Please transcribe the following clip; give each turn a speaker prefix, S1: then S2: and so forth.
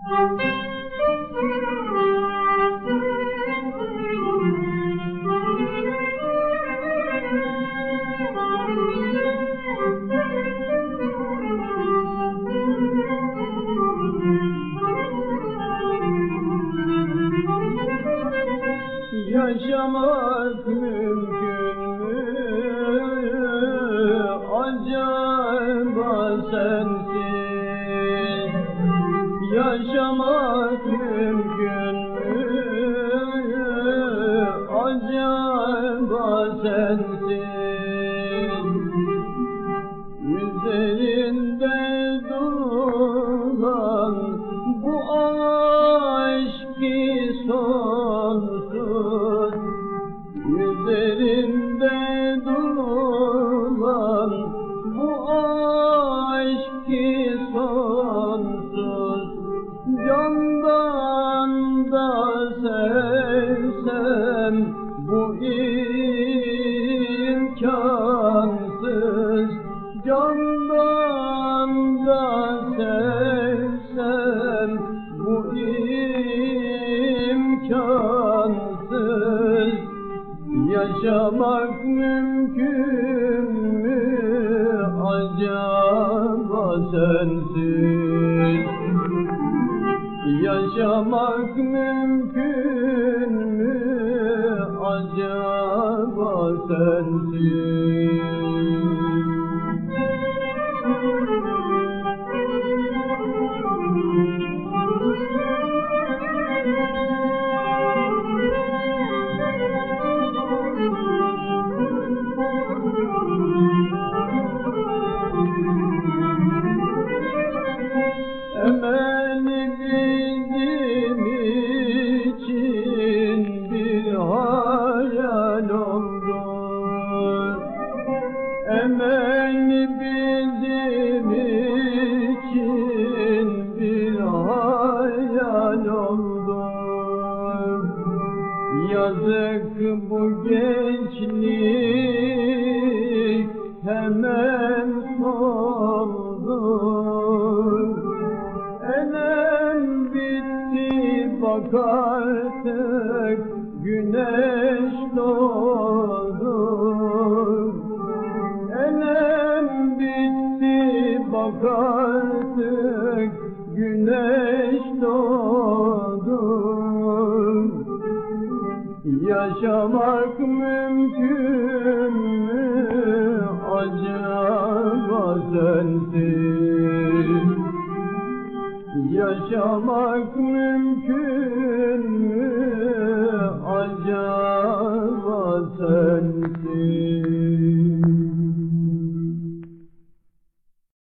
S1: Yaşamak mümkün mü acaba sensiz? Yaşamak mümkün mü acaba sensiz? Üzerinde duran bu aşk ki sonsuz, üzerinde duran bu aşk ki sonsuz, candan da sevsem bu imkansız, candan da sevsem bu imkansız. Yaşamak mümkün mü acaba sensiz? Yaşamak mümkün mü acaba sensiz? Emel bizim için bir hayal oldu. Emel bizim için bir hayal oldu. Yazık bu gençlik hemen soldu. Elem bitti bak artık güneş doğdu. Elem bitti bak artık güneş doğdu. Yaşamak mümkün mü acaba sensiz? Yaşamak mümkün mü acaba sensiz?